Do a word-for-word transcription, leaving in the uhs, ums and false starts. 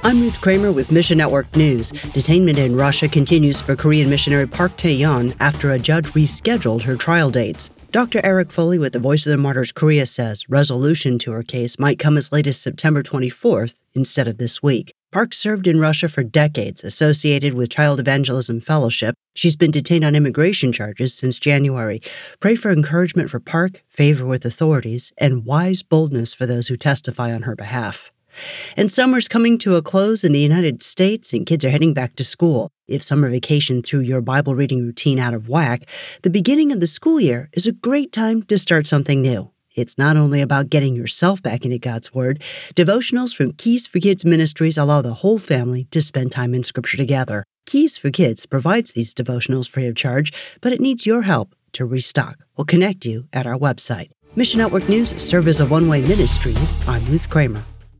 I'm Ruth Kramer with Mission Network News. Detainment in Russia continues for Korean missionary Park Tae-yeon after a judge rescheduled her trial dates. Doctor Eric Foley with the Voice of the Martyrs Korea says resolution to her case might come as late as September twenty-fourth instead of this week. Park served in Russia for decades, associated with Child Evangelism Fellowship. She's been detained on immigration charges since January. Pray for encouragement for Park, favor with authorities, and wise boldness for those who testify on her behalf. And summer's coming to a close in the United States, and kids are heading back to school. If summer vacation threw your Bible reading routine out of whack, the beginning of the school year is a great time to start something new. It's not only about getting yourself back into God's Word. Devotionals from Keys for Kids Ministries allow the whole family to spend time in Scripture together. Keys for Kids provides these devotionals free of charge, but it needs your help to restock. We'll connect you at our website. Mission Network News serve as a one-way ministries. I'm Ruth Kramer.